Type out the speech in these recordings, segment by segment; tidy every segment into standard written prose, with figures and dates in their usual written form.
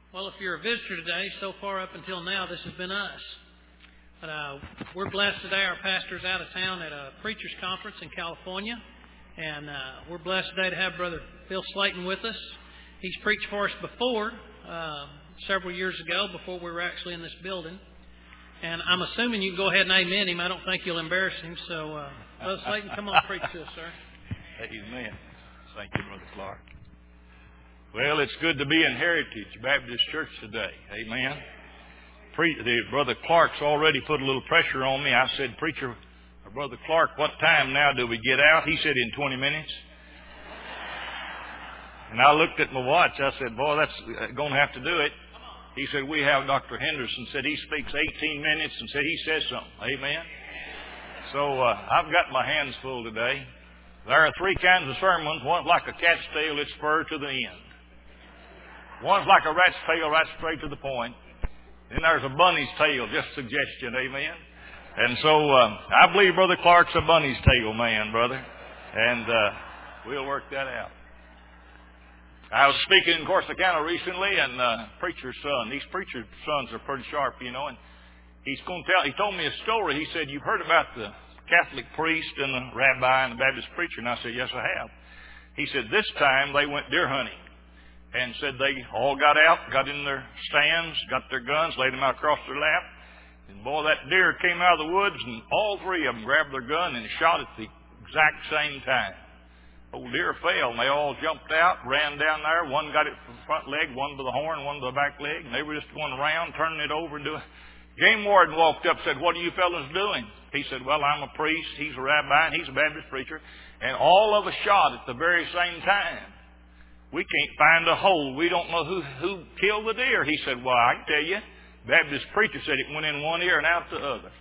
Well, if you're a visitor today, so far up until now, this has been us. But we're blessed today. Our pastor's out of town at a preacher's conference in California. And we're blessed today to have Brother Phil Slayton with us. He's preached for us before, several years ago, before we were actually in this building. And I'm assuming you can go ahead and amen him. I don't think you'll embarrass him. So, Brother Slayton, come on, preach to us, sir. Amen. Thank you, Brother Clark. Well, it's good to be in Heritage Baptist Church today. Amen. Brother Clark's already put a little pressure on me. I said, Preacher, Brother Clark, what time now do we get out? He said, in 20 minutes. And I looked at my watch. I said, boy, that's going to have to do it. He said, we have Dr. Henderson, said he speaks 18 minutes and said he says something. Amen. So I've got my hands full today. There are three kinds of sermons. One's like a cat's tail, it's spur to the end. One's like a rat's tail, right straight to the point. Then there's a bunny's tail, just suggestion, amen. And so I believe Brother Clark's a bunny's tail man, brother. And we'll work that out. I was speaking in Corsicana recently, and preacher's son. These preacher's sons are pretty sharp, you know. And he told me a story. He said, you've heard about the Catholic priest and the rabbi and the Baptist preacher. And I said, yes, I have. He said, this time they went deer hunting. And said they all got out, got in their stands, got their guns, laid them out across their lap. And boy, that deer came out of the woods, and all three of them grabbed their gun and shot at the exact same time. Old deer fell, and they all jumped out, ran down there. One got it from the front leg, one to the horn, one to the back leg. And they were just going around, turning it over and doing. Game warden walked up and said, what are you fellas doing? He said, well, I'm a priest, he's a rabbi, and he's a Baptist preacher. And all of us shot at the very same time. We can't find a hole. We don't know who killed the deer. He said, well, I can tell you. Baptist preacher said it went in one ear and out the other.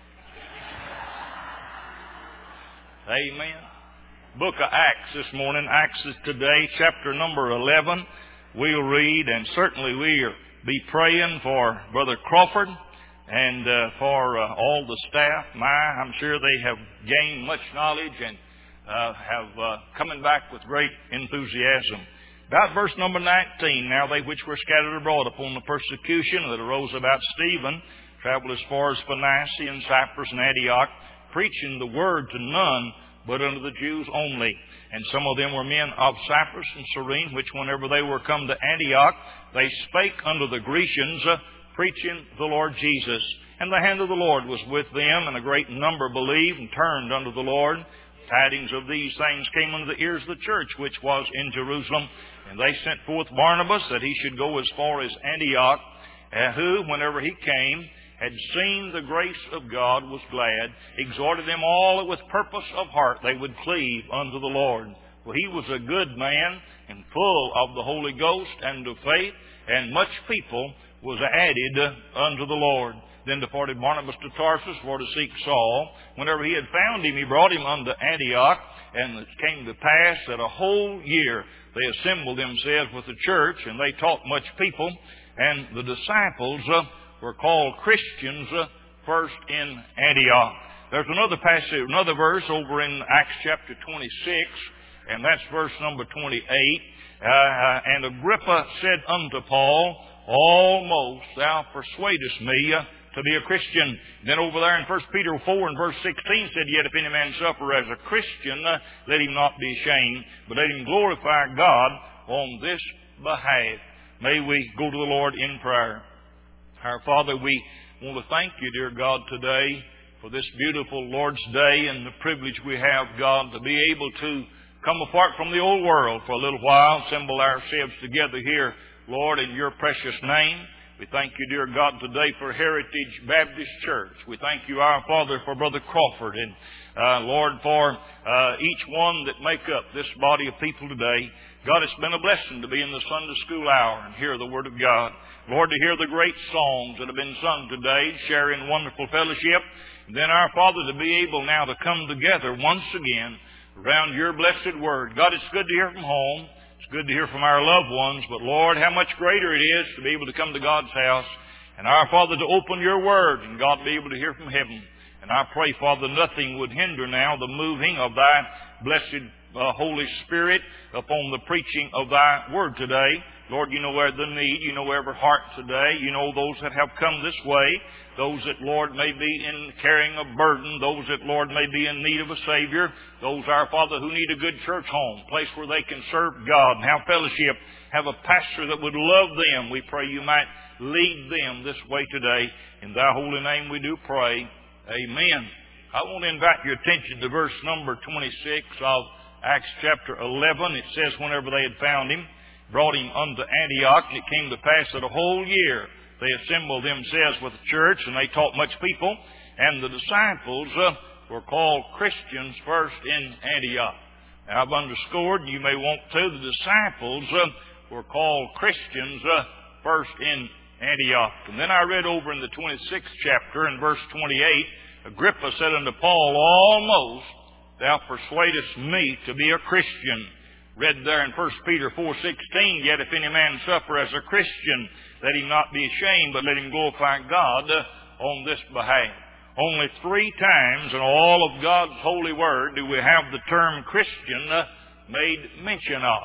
Amen. Book of Acts this morning. Acts is today, chapter number 11. We'll read, and certainly we'll be praying for Brother Crawford and for all the staff. I'm sure they have gained much knowledge and have coming back with great enthusiasm. About verse number 19, now they which were scattered abroad upon the persecution that arose about Stephen, traveled as far as Phoenicia and Cyprus and Antioch, preaching the word to none, but unto the Jews only. And some of them were men of Cyprus and Cyrene, which whenever they were come to Antioch, they spake unto the Grecians, preaching the Lord Jesus. And the hand of the Lord was with them, and a great number believed and turned unto the Lord. Tidings of these things came unto the ears of the church which was in Jerusalem. And they sent forth Barnabas that he should go as far as Antioch, who, whenever he came, had seen the grace of God, was glad, exhorted them all that with purpose of heart they would cleave unto the Lord. For he was a good man, and full of the Holy Ghost and of faith, and much people was added unto the Lord. Then departed Barnabas to Tarsus for to seek Saul. Whenever he had found him, he brought him unto Antioch. And it came to pass that a whole year they assembled themselves with the church, and they taught much people. And the disciples were called Christians first in Antioch. There's another passage, another verse over in Acts chapter 26, and that's verse number 28. And Agrippa said unto Paul, almost thou persuadest me to be a Christian. Then over there in 1 Peter 4 and verse 16 said, yet if any man suffer as a Christian, let him not be ashamed, but let him glorify God on this behalf. May we go to the Lord in prayer. Our Father, we want to thank you, dear God, today for this beautiful Lord's Day and the privilege we have, God, to be able to come apart from the old world for a little while, assemble ourselves together here, Lord, in your precious name. We thank you, dear God, today for Heritage Baptist Church. We thank you, our Father, for Brother Crawford and, Lord, for each one that make up this body of people today. God, it's been a blessing to be in the Sunday school hour and hear the Word of God. Lord, to hear the great songs that have been sung today, sharing wonderful fellowship. And then, our Father, to be able now to come together once again around your blessed Word. God, it's good to hear from home. It's good to hear from our loved ones, but Lord, how much greater it is to be able to come to God's house and our Father to open your word and God be able to hear from heaven. And I pray, Father, nothing would hinder now the moving of thy blessed Holy Spirit, upon the preaching of Thy Word today. Lord, You know where the need. You know every heart today. You know those that have come this way. Those that, Lord, may be in carrying a burden. Those that, Lord, may be in need of a Savior. Those, our Father, who need a good church home, a place where they can serve God and have fellowship, have a pastor that would love them. We pray You might lead them this way today. In Thy holy name we do pray. Amen. I want to invite your attention to verse number 26 of Acts chapter 11. It says, whenever they had found Him, brought Him unto Antioch, and it came to pass that a whole year they assembled themselves with the church, and they taught much people. And the disciples were called Christians first in Antioch. Now, I've underscored, you may want to, the disciples were called Christians first in Antioch. And then I read over in the 26th chapter, in verse 28, Agrippa said unto Paul, almost thou persuadest me to be a Christian. Read there in 1 Peter 4:16, yet if any man suffer as a Christian, let him not be ashamed, but let him glorify God on this behalf. Only 3 times in all of God's holy word do we have the term Christian made mention of.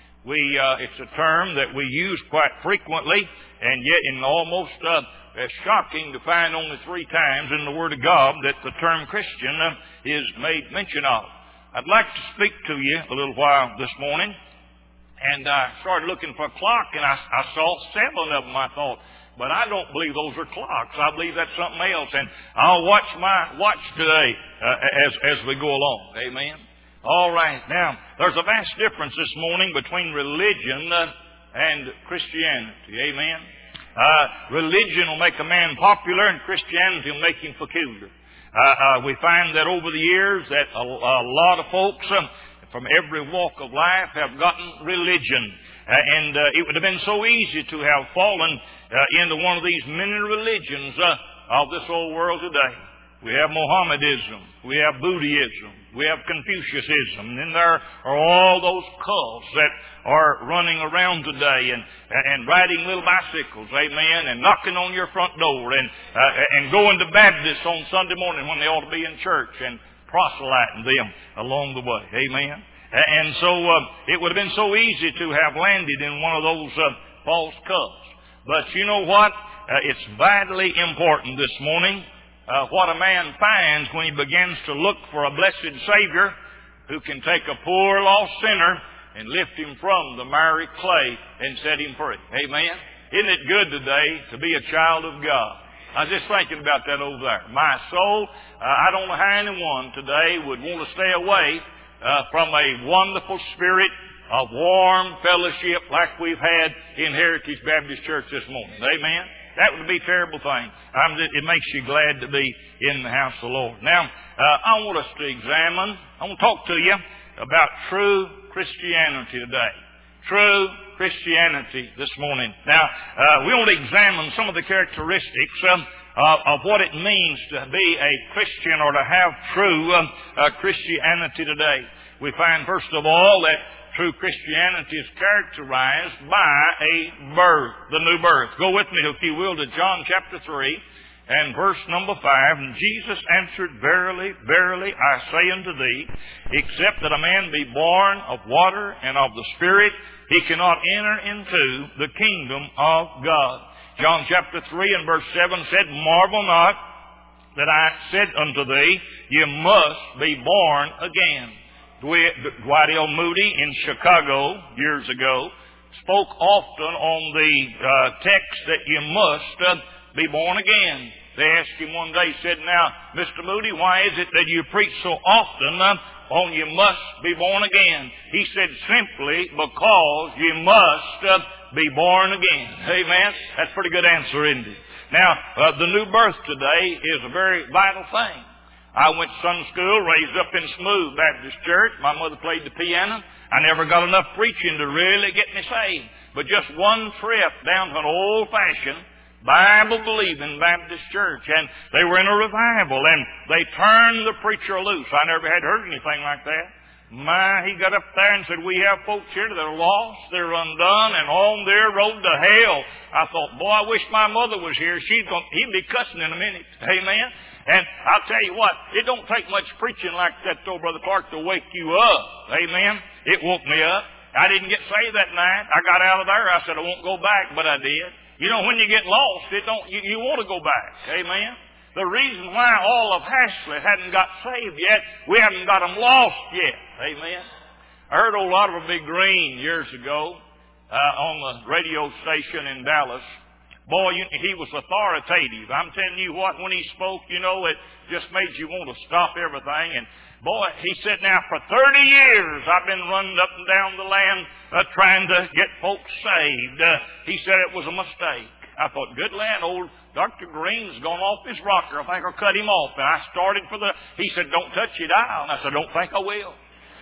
It's a term that we use quite frequently, and yet in almost it's shocking to find only 3 times in the Word of God that the term Christian is made mention of. I'd like to speak to you a little while this morning, and I started looking for a clock, and I saw 7 of them. I thought, but I don't believe those are clocks. I believe that's something else, and I'll watch my watch today as we go along. Amen. All right. Now, there's a vast difference this morning between religion and Christianity. Amen. Religion will make a man popular, and Christianity will make him peculiar. We find that over the years that a lot of folks from every walk of life have gotten religion. And it would have been so easy to have fallen into one of these many religions of this old world today. We have Mohammedanism, we have Buddhism, we have Confucianism, and then there are all those cults that are running around today and riding little bicycles, amen, and knocking on your front door and going to Baptists on Sunday morning when they ought to be in church and proselyting them along the way, amen. And so it would have been so easy to have landed in one of those false cults. But you know what? It's vitally important this morning what a man finds when he begins to look for a blessed Savior who can take a poor lost sinner and lift him from the miry clay and set him free. Amen? Isn't it good today to be a child of God? I was just thinking about that over there. My soul, I don't know how anyone today would want to stay away from a wonderful spirit of warm fellowship like we've had in Heritage Baptist Church this morning. Amen? That would be a terrible thing. It makes you glad to be in the house of the Lord. Now, I want us to I want to talk to you about true Christianity today. True Christianity this morning. Now, we want to examine some of the characteristics of what it means to be a Christian or to have true Christianity today. We find, first of all, that true Christianity is characterized by a birth, the new birth. Go with me, if you will, to John chapter 3 and verse number 5. And Jesus answered, Verily, verily, I say unto thee, except that a man be born of water and of the Spirit, he cannot enter into the kingdom of God. John chapter 3 and verse 7 said, Marvel not that I said unto thee, you must be born again. Dwight L. Moody in Chicago years ago spoke often on the text that you must be born again. They asked him one day, he said, Now, Mr. Moody, why is it that you preach so often on you must be born again? He said, simply because you must be born again. Amen? That's a pretty good answer, isn't it? Now, the new birth today is a very vital thing. I went to Sunday school, raised up in Smooth Baptist Church. My mother played the piano. I never got enough preaching to really get me saved. But just one trip down to an old-fashioned, Bible-believing Baptist church. And they were in a revival, and they turned the preacher loose. I never had heard anything like that. He got up there and said, we have folks here that are lost, they're undone, and on their road to hell. I thought, boy, I wish my mother was here. He'd be cussing in a minute. Amen? And I'll tell you what, it don't take much preaching like that, though, Brother Clark, to wake you up. Amen? It woke me up. I didn't get saved that night. I got out of there. I said I won't go back, but I did. You know, when you get lost, you want to go back. Amen? The reason why all of Haslett hadn't got saved yet, we haven't got them lost yet. Amen? I heard old Oliver B. Green years ago on the radio station in Dallas. Boy, he was authoritative. I'm telling you what, when he spoke, you know, it just made you want to stop everything. And boy, he said, now for 30 years I've been running up and down the land trying to get folks saved. He said it was a mistake. I thought, good land, old Dr. Green's gone off his rocker. I think I'll cut him off. And I started he said, don't touch your dial. And I said, don't think I will.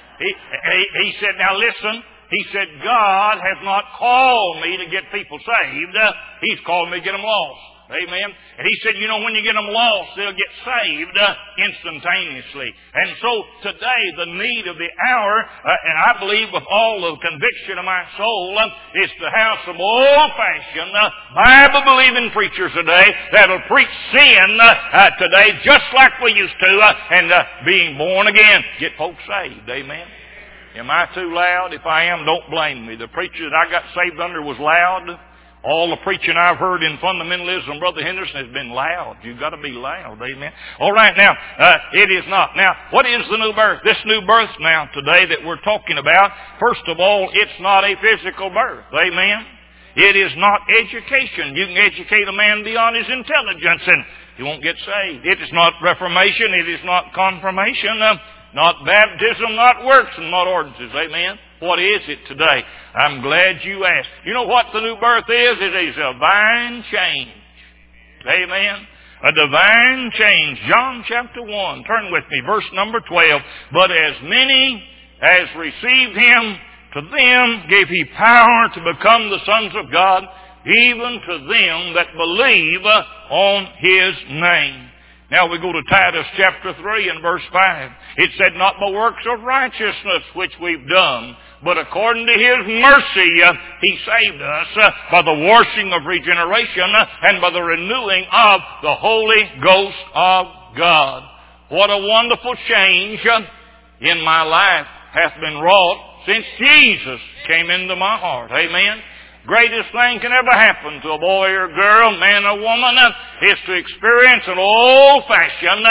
He said, now listen. He said, God has not called me to get people saved. He's called me to get them lost. Amen. And he said, you know, when you get them lost, they'll get saved instantaneously. And so today, the need of the hour, and I believe with all the conviction of my soul, is to have some old-fashioned, Bible-believing preachers today that'll preach sin today just like we used to, and being born again. Get folks saved. Amen. Am I too loud? If I am, don't blame me. The preacher that I got saved under was loud. All the preaching I've heard in fundamentalism, Brother Henderson, has been loud. You've got to be loud. Amen. All right, now, it is not. Now, what is the new birth? This new birth now today that we're talking about, first of all, it's not a physical birth. Amen. It is not education. You can educate a man beyond his intelligence and he won't get saved. It is not reformation. It is not confirmation. Not baptism, not works, and not ordinances. Amen. What is it today? I'm glad you asked. You know what the new birth is? It is a divine change. Amen. A divine change. John chapter 1. Turn with me. Verse number 12. But as many as received Him, to them gave He power to become the sons of God, even to them that believe on His name. Now we go to Titus chapter 3 and verse 5. It said, not by works of righteousness which we've done, but according to His mercy He saved us by the washing of regeneration and by the renewing of the Holy Ghost of God. What a wonderful change in my life hath been wrought since Jesus came into my heart. Amen. Greatest thing can ever happen to a boy or girl, man or woman, is to experience an old-fashioned,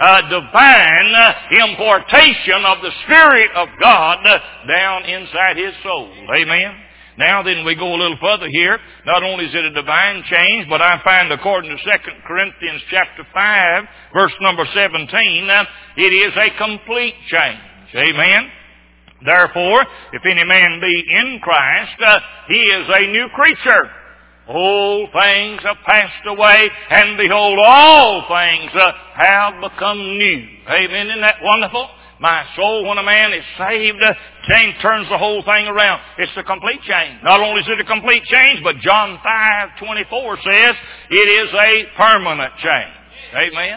divine importation of the Spirit of God down inside his soul. Amen. Now then we go a little further here. Not only is it a divine change, but I find according to 2 Corinthians chapter 5, verse number 17, it is a complete change. Amen. Therefore, if any man be in Christ, he is a new creature. Old things have passed away, and behold, all things have become new. Amen. Isn't that wonderful? My soul, when a man is saved, change turns the whole thing around. It's a complete change. Not only is it a complete change, but John 5:24 says it is a permanent change. Amen.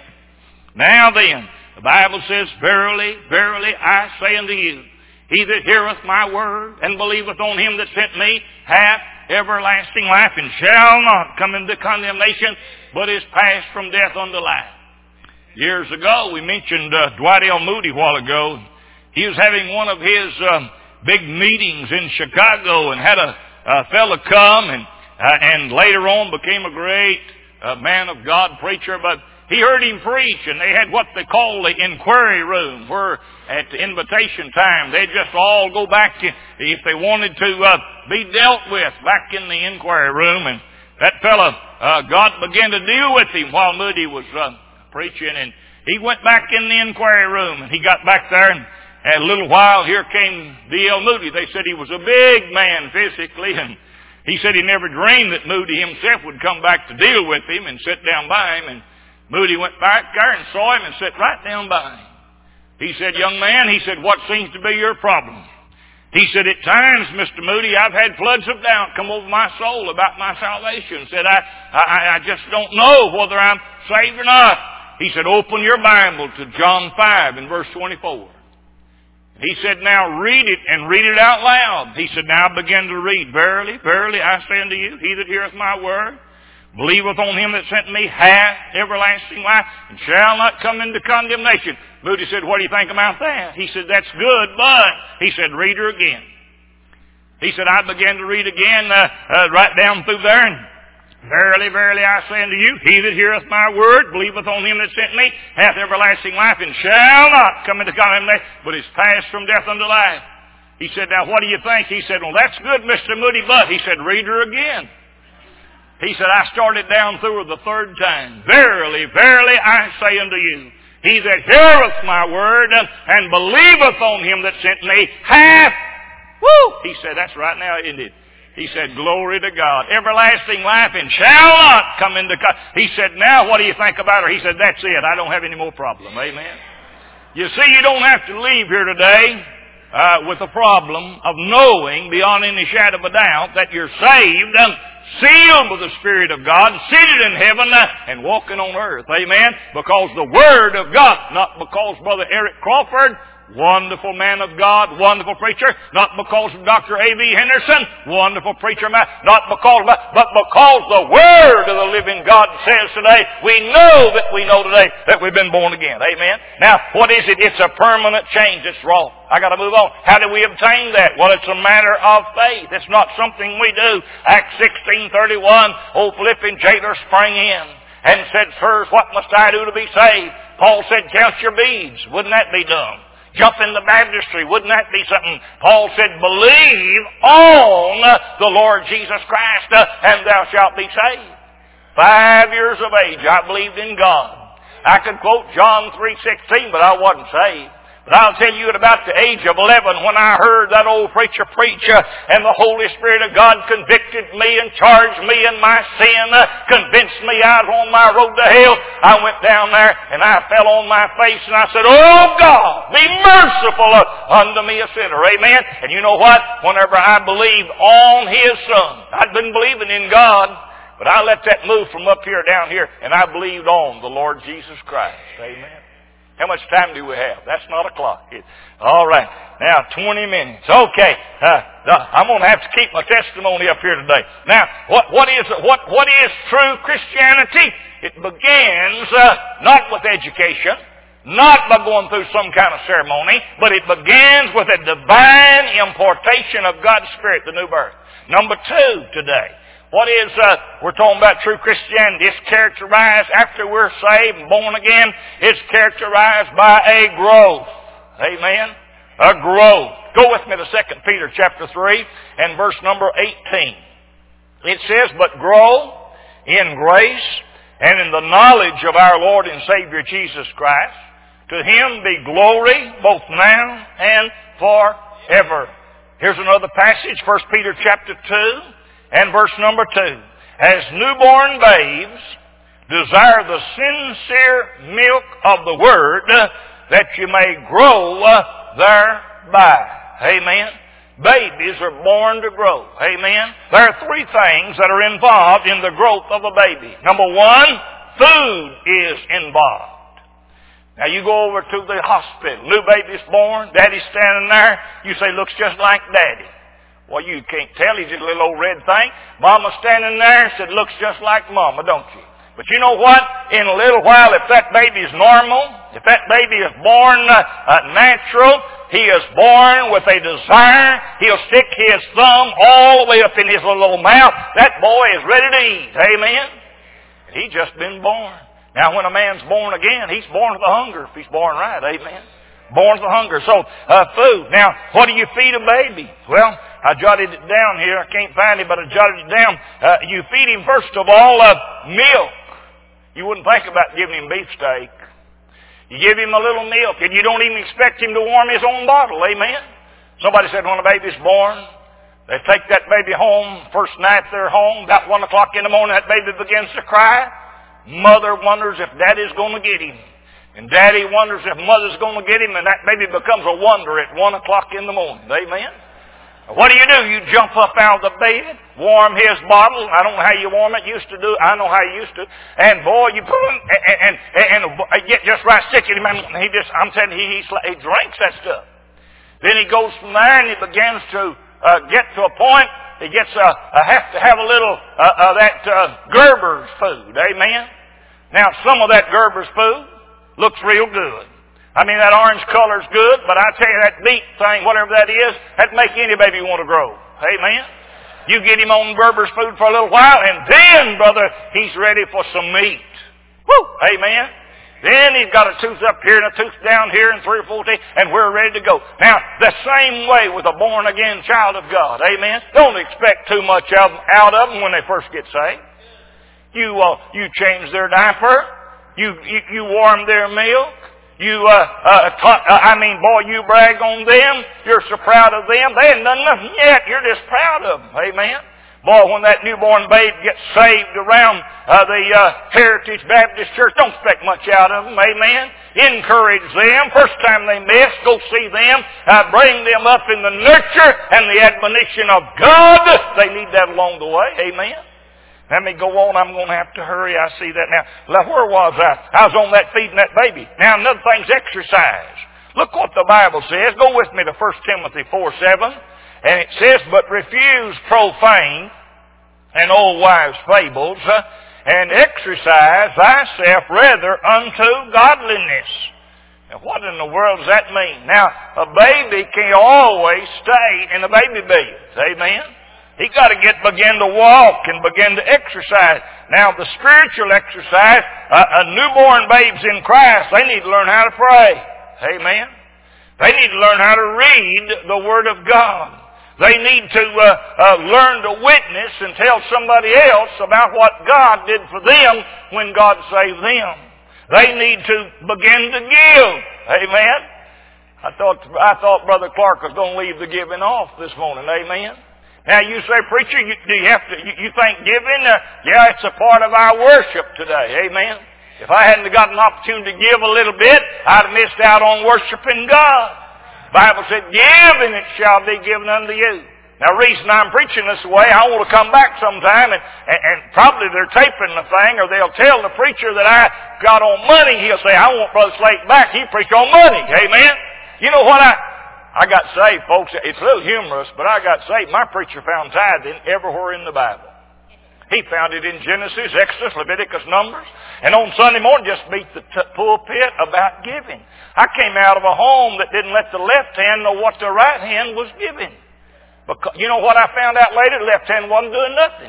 Now then, the Bible says, verily, verily, I say unto you, he that heareth my word and believeth on Him that sent me hath everlasting life and shall not come into condemnation, but is passed from death unto life. Years ago, we mentioned Dwight L. Moody a while ago. He was having one of his big meetings in Chicago and had a fellow come and later on became a great man of God preacher, but he heard him preach, and they had what they call the inquiry room, where at the invitation time, they'd just all go back, if they wanted to be dealt with, back in the inquiry room. And that fellow, God began to deal with him while Moody was preaching, and he went back in the inquiry room, and he got back there, and in a little while, here came D.L. Moody. They said he was a big man physically, and he said he never dreamed that Moody himself would come back to deal with him and sit down by him. And Moody went back there and saw him and sat right down by him. He said, young man, he said, what seems to be your problem? He said, at times, Mr. Moody, I've had floods of doubt come over my soul about my salvation. Said, I just don't know whether I'm saved or not. He said, open your Bible to John 5 and verse 24. He said, now read it and read it out loud. He said, now begin to read. Verily, verily, I say unto you, he that heareth my word, believeth on him that sent me hath everlasting life, and shall not come into condemnation. Moody said, what do you think about that? He said, that's good, but, he said, read her again. He said, I began to read again, right down through there, and verily, verily, I say unto you, he that heareth my word, believeth on him that sent me, hath everlasting life, and shall not come into condemnation, but is passed from death unto life. He said, now what do you think? He said, well, that's good, Mr. Moody, but, he said, read her again. He said, I started down through her the third time. Verily, verily, I say unto you, he that heareth my word, and believeth on him that sent me, hath, he said, that's right now, isn't it? He said, glory to God. Everlasting life, and shall not come into He said, now what do you think about her? He said, that's it. I don't have any more problem. Amen. You see, you don't have to leave here today with the problem of knowing beyond any shadow of a doubt that you're saved, sealed with the Spirit of God, seated in heaven, and walking on earth. Amen. Because the Word of God, not because Brother Eric Crawford, wonderful man of God, wonderful preacher, not because of Dr. A.V. Henderson, wonderful preacher man, not because, but because the Word of the living God says today, we know today that we've been born again. Amen. Now, what is it? It's a permanent change. It's wrong. I got to move on. How do we obtain that? Well, it's a matter of faith. It's not something we do. Acts 16:31, old Philippian jailer sprang in and said, sirs, what must I do to be saved? Paul said, count your beads. Wouldn't that be dumb? Jump in the baptistry. Wouldn't that be something? Paul said, believe on the Lord Jesus Christ, and thou shalt be saved. 5 years of age, I believed in God. I could quote John 3:16, but I wasn't saved. But I'll tell you, at about the age of 11, when I heard that old preacher preach, and the Holy Spirit of God convicted me and charged me in my sin, convinced me out on my road to hell, I went down there and I fell on my face and I said, oh God, be merciful unto me a sinner. Amen. And you know what? Whenever I believed on His Son, I'd been believing in God, but I let that move from up here down here, and I believed on the Lord Jesus Christ. Amen. How much time do we have? That's not a clock. All right. Now, 20 minutes. Okay. I'm going to have to keep my testimony up here today. Now, what is true Christianity? It begins not with education, not by going through some kind of ceremony, but it begins with a divine importation of God's Spirit, the new birth. Number 2 today. What is, we're talking about true Christianity. It's characterized, after we're saved and born again, it's characterized by a growth. Amen? A growth. Go with me to 2 Peter chapter 3 and verse number 18. It says, but grow in grace and in the knowledge of our Lord and Savior Jesus Christ. To Him be glory both now and forever. Here's another passage, 1 Peter chapter 2. And verse number 2, as newborn babes, desire the sincere milk of the Word, that you may grow thereby. Amen. Babies are born to grow. Amen. There are 3 things that are involved in the growth of a baby. Number 1, food is involved. Now you go over to the hospital, new baby's born, daddy's standing there, you say, looks just like daddy. Well, you can't tell. He's just a little old red thing. Mama's standing there and said, looks just like Mama, don't you? But you know what? In a little while, if that baby is normal, if that baby is born natural, he is born with a desire. He'll stick his thumb all the way up in his little old mouth. That boy is ready to eat. Amen? He's just been born. Now, when a man's born again, he's born with a hunger if he's born right. Amen? Born with a hunger. So, food. Now, what do you feed a baby? Well, I jotted it down here. I can't find it, but I jotted it down. You feed him, first of all, milk. You wouldn't think about giving him beefsteak. You give him a little milk, and you don't even expect him to warm his own bottle. Amen? Somebody said when a baby's born, they take that baby home. First night they're home, about 1 o'clock in the morning, that baby begins to cry. Mother wonders if daddy's going to get him. And daddy wonders if mother's going to get him, and that baby becomes a wonder at 1 o'clock in the morning. Amen? What do? You jump up out of the bed, warm his bottle. I don't know how you warm it. Used to do. I know how you used to. And boy, you put him and get just right sick at him. And I'm telling you, he drinks that stuff. Then he goes from there and he begins to get to a point he gets have to have a little that Gerber's food. Amen. Now, some of that Gerber's food looks real good. I mean, that orange color's good, but I tell you, that beet thing, whatever that is, that'd make any baby want to grow. Amen. You get him on Gerber's food for a little while, and then, brother, he's ready for some meat. Woo! Amen. Then he's got a tooth up here and a tooth down here and 3 or 4 teeth, and we're ready to go. Now, the same way with a born-again child of God. Amen. Don't expect too much out of them when they first get saved. You change their diaper. You warm their milk. You brag on them. You're so proud of them. They haven't done nothing yet. You're just proud of them. Amen. Boy, when that newborn babe gets saved around the Heritage Baptist Church, don't expect much out of them. Amen. Encourage them. First time they miss, go see them. Bring them up in the nurture and the admonition of God. They need that along the way. Amen. Let me go on. I'm going to have to hurry. I see that now. Now, where was I? I was on that feeding that baby. Now, another thing's exercise. Look what the Bible says. Go with me to 1 Timothy 4:7. And it says, but refuse profane and old wives' fables, and exercise thyself rather unto godliness. Now, what in the world does that mean? Now, a baby can't always stay in the baby bed. Amen? He got to begin to walk and begin to exercise. Now, the spiritual exercise, newborn babes in Christ, they need to learn how to pray. Amen? They need to learn how to read the Word of God. They need to learn to witness and tell somebody else about what God did for them when God saved them. They need to begin to give. Amen? I thought Brother Clark was going to leave the giving off this morning. Amen? Now you say, preacher, you think giving? Yeah, it's a part of our worship today. Amen? If I hadn't gotten an opportunity to give a little bit, I'd have missed out on worshiping God. The Bible said, give and it shall be given unto you. Now, the reason I'm preaching this way, I want to come back sometime and probably they're taping the thing, or they'll tell the preacher that I got on money. He'll say, I want Brother Slate back. He preached on money. Amen? You know what I got saved, folks. It's a little humorous, but I got saved. My preacher found tithing everywhere in the Bible. He found it in Genesis, Exodus, Leviticus, Numbers. And on Sunday morning, just beat the pulpit about giving. I came out of a home that didn't let the left hand know what the right hand was giving. Because, you know what I found out later? The left hand wasn't doing nothing.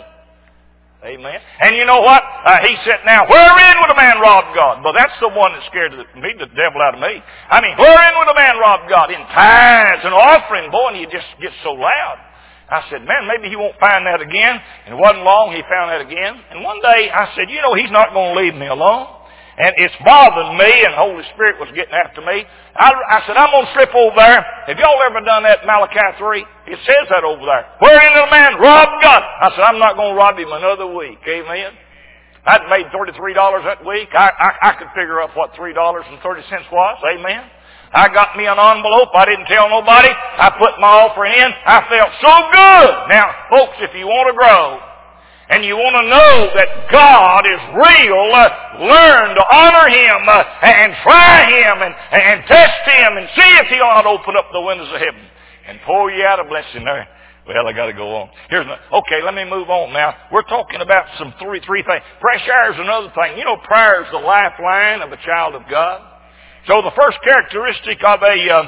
Amen. And you know what? He said, now, wherein would a man rob God? Well, that's the one that scared the devil out of me. I mean, wherein would a man rob God? In tithes and offering. Boy, and you just get so loud. I said, man, maybe he won't find that again. And it wasn't long, he found that again. And one day, I said, you know, he's not going to leave me alone. And it's bothering me, and the Holy Spirit was getting after me. I said, I'm going to slip over there. Have y'all ever done that in Malachi 3? It says that over there. Wherein did a man rob God? I said, I'm not going to rob him another week. Amen. I'd made $33 that week. I could figure out what $3.30 was. Amen. I got me an envelope. I didn't tell nobody. I put my offering in. I felt so good. Now, folks, if you want to grow and you want to know that God is real, learn to honor Him and try Him and test Him and see if He'll not open up the windows of heaven and pour you out a blessing there. Well, I got to go on. Okay, let me move on now. We're talking about some three things. Fresh air is another thing. You know, prayer is the lifeline of a child of God. So the first characteristic of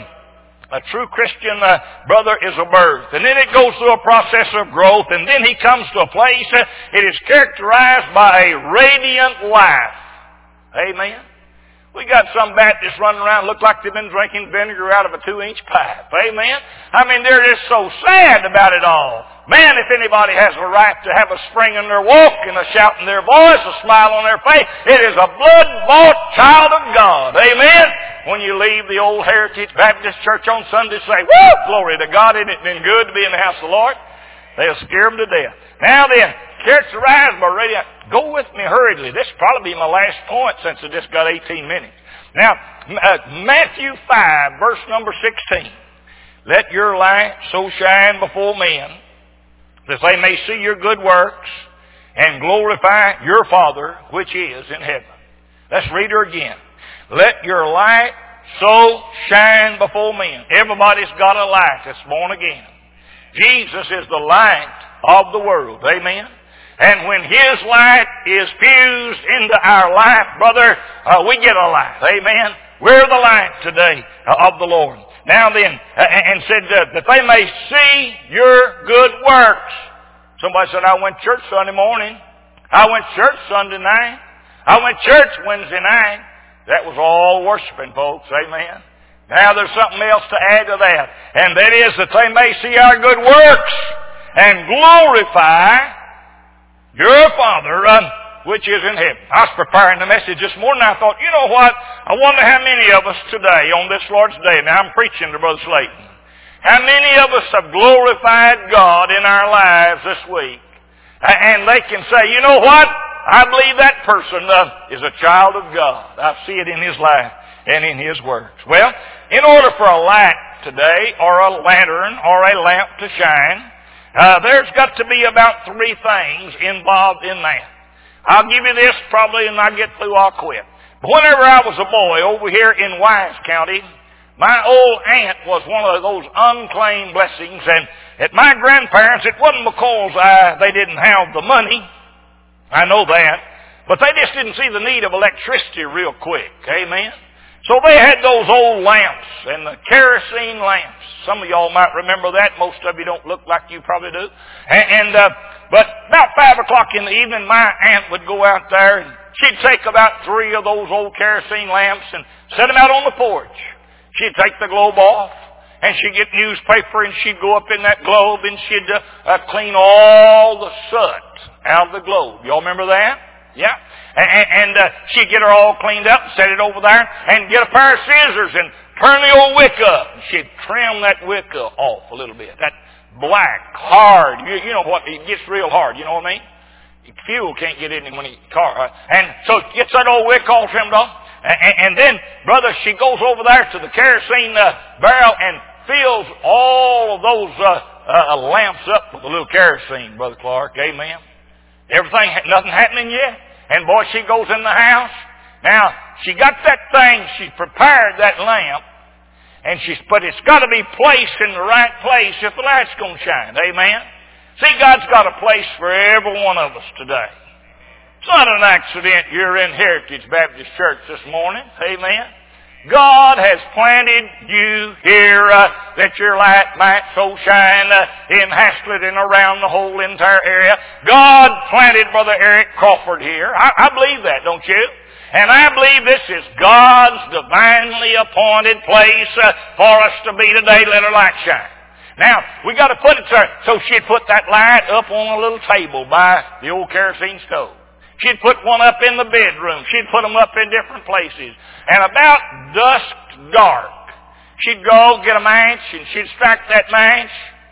a true Christian brother is a birth. And then it goes through a process of growth. And then he comes to a place, it is characterized by a radiant life. Amen. We got some Baptists running around look like they've been drinking vinegar out of a 2-inch pipe. Amen. I mean, they're just so sad about it all. Man, if anybody has a right to have a spring in their walk and a shout in their voice, a smile on their face, it is a blood-bought child of God. Amen. When you leave the old Heritage Baptist Church on Sunday, say, woo, glory to God, isn't it been good to be in the house of the Lord? They'll scare them to death. Now then, characterized by radiant. Go with me hurriedly. This will probably be my last point since I just got 18 minutes. Now, Matthew 5, verse number 16. Let your light so shine before men that they may see your good works and glorify your Father which is in heaven. Let's read her again. Let your light so shine before men. Everybody's got a light that's born again. Jesus is the light of the world. Amen. And when His light is fused into our life, brother, we get a light. Amen. We're the light today of the Lord. Now then, and said that they may see your good works. Somebody said, I went to church Sunday morning. I went to church Sunday night. I went to church Wednesday night. That was all worshiping, folks. Amen. Now there's something else to add to that. And that is that they may see our good works and glorify your Father which is in heaven. I was preparing the message this morning. I thought, you know what? I wonder how many of us today on this Lord's Day, now I'm preaching to Brother Slayton, how many of us have glorified God in our lives this week? And they can say, you know what? I believe that person is a child of God. I see it in his life and in his works. Well, in order for a light today, or a lantern, or a lamp to shine, there's got to be about 3 things involved in that. I'll give you this probably, and I'll get through, I'll quit. But whenever I was a boy over here in Wise County, my old aunt was one of those unclaimed blessings, and at my grandparents, it wasn't because they didn't have the money. I know that. But they just didn't see the need of electricity real quick. Amen? So they had those old lamps and the kerosene lamps. Some of y'all might remember that. Most of you don't look like you probably do. But about 5 o'clock in the evening, my aunt would go out there and she'd take about 3 of those old kerosene lamps and set them out on the porch. She'd take the globe off and she'd get newspaper and she'd go up in that globe and she'd clean all the soot out of the globe. Y'all remember that? Yeah. And she'd get her all cleaned up and set it over there and get a pair of scissors and turn the old wick up. And she'd trim that wick off a little bit. That black, hard, you know what, it gets real hard, you know what I mean? Fuel can't get in when it's car. And so gets that old wick all trimmed off. And then, brother, she goes over there to the kerosene barrel and fills all of those lamps up with a little kerosene, Brother Clark. Amen. Everything, nothing happening yet. And boy, she goes in the house. Now, she got that thing, she prepared that lamp, but it's got to be placed in the right place if the light's going to shine. Amen? See, God's got a place for every one of us today. It's not an accident you're in Heritage Baptist Church this morning. Amen? God has planted you here that your light might so shine in Haslett and around the whole entire area. God planted Brother Eric Crawford here. I believe that, don't you? And I believe this is God's divinely appointed place for us to be today. Let our light shine. Now, we got to put it there. So she'd put that light up on a little table by the old kerosene stove. She'd put one up in the bedroom. She'd put them up in different places. And about dusk dark, she'd go get a match and she'd strike that match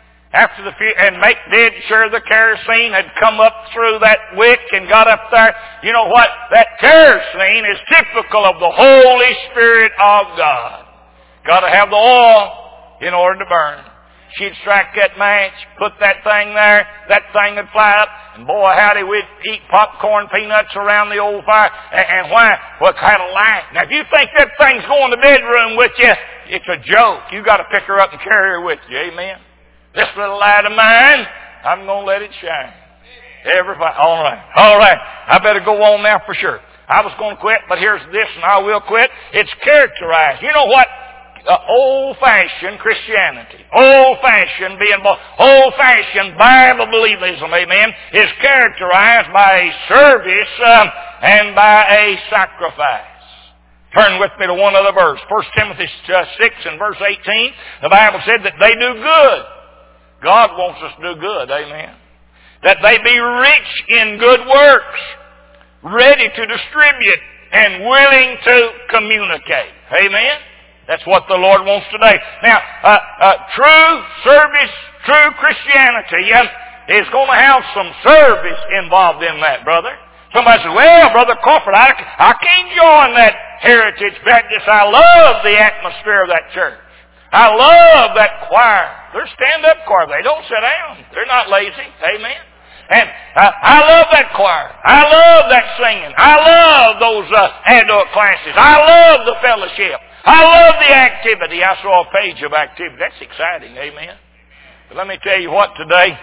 and make dead sure the kerosene had come up through that wick and got up there. You know what? That kerosene is typical of the Holy Spirit of God. Got to have the oil in order to burn. She'd strike that match, put that thing there, that thing would fly up, and boy howdy, we'd eat popcorn peanuts around the old fire. And why? Well, it had a light. Now if you think that thing's going to the bedroom with you, it's a joke. You got to pick her up and carry her with you. Amen? This little light of mine, I'm going to let it shine. Everybody, all right. I better go on now for sure. I was going to quit, but here's this, and I will quit. It's characterized. You know what? Old-fashioned Christianity, old-fashioned Bible believism, amen, is characterized by a service and by a sacrifice. Turn with me to one other verse. 1 Timothy 6 and verse 18. The Bible said that they do good. God wants us to do good, amen. That they be rich in good works, ready to distribute, and willing to communicate. Amen? That's what the Lord wants today. Now, true service, true Christianity is going to have some service involved in that, brother. Somebody says, well, Brother Crawford, I can't join that Heritage Baptist. I love the atmosphere of that church. I love that choir. They're stand-up choir. They don't sit down. They're not lazy. Amen. And I love that choir. I love that singing. I love those adult classes. I love the fellowship. I love the activity. I saw a page of activity. That's exciting. Amen. But let me tell you what today.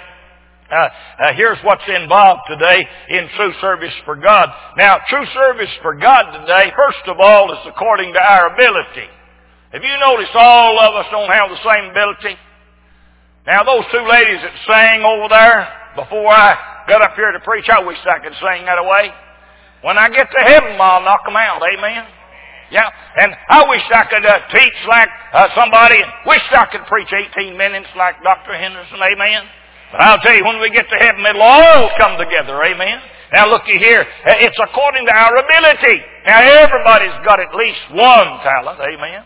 Here's what's involved today in true service for God. Now, true service for God today, first of all, is according to our ability. Have you noticed all of us don't have the same ability? Now, those two ladies that sang over there before I got up here to preach, I wish I could sing that away. When I get to heaven, I'll knock them out. Amen? Yeah. And I wish I could teach like somebody, and wish I could preach 18 minutes like Dr. Henderson. Amen? But I'll tell you, when we get to heaven, it'll all come together. Amen? Now, looky here. It's according to our ability. Now, everybody's got at least one talent. Amen?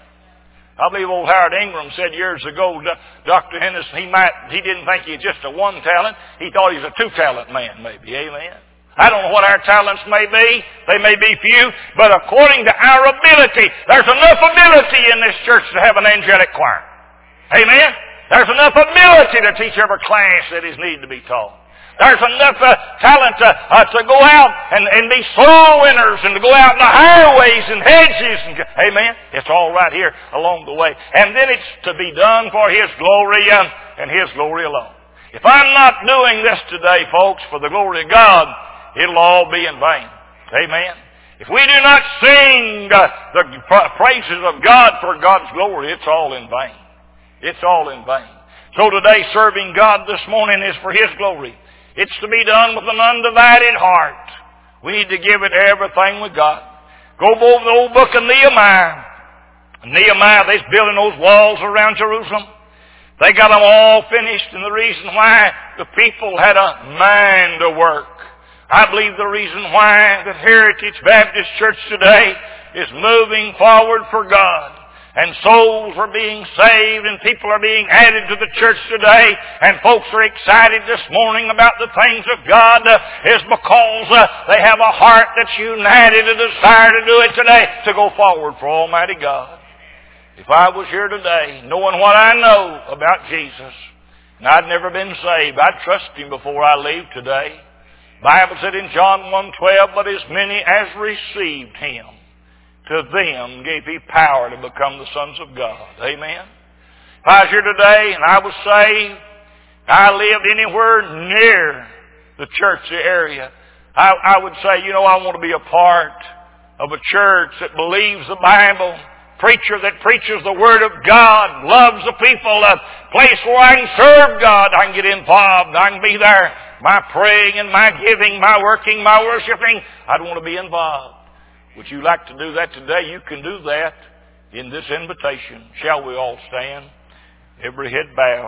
I believe old Howard Ingram said years ago, Dr. Henderson, he didn't think he had just a one talent. He thought he was a two-talent man, maybe. Amen? I don't know what our talents may be. They may be few. But according to our ability, there's enough ability in this church to have an angelic choir. Amen? There's enough ability to teach every class that is needed to be taught. There's enough talent to go out and be soul winners and to go out in the highways and hedges. Amen? It's all right here along the way. And then it's to be done for His glory and His glory alone. If I'm not doing this today, folks, for the glory of God, it'll all be in vain. Amen? If we do not sing the praises of God for God's glory, it's all in vain. It's all in vain. So today, serving God this morning is for His glory. It's to be done with an undivided heart. We need to give it everything we got. Go over the old book of Nehemiah. Nehemiah, they're building those walls around Jerusalem. They got them all finished, and the reason why the people had a mind to work. I believe the reason why the Heritage Baptist Church today is moving forward for God. And souls are being saved and people are being added to the church today. And folks are excited this morning about the things of God is because they have a heart that's united, a desire to do it today, to go forward for Almighty God. If I was here today knowing what I know about Jesus, and I'd never been saved, I'd trust Him before I leave today. The Bible said in John 1:12, but as many as received Him, to them gave He power to become the sons of God. Amen? If I was here today and I was saved, I lived anywhere near the church area, I would say, I want to be a part of a church that believes the Bible, preacher that preaches the Word of God, loves the people, a place where I can serve God, I can get involved, I can be there, my praying and my giving, my working, my worshiping, I'd want to be involved. Would you like to do that today? You can do that in this invitation. Shall we all stand? Every head bowed.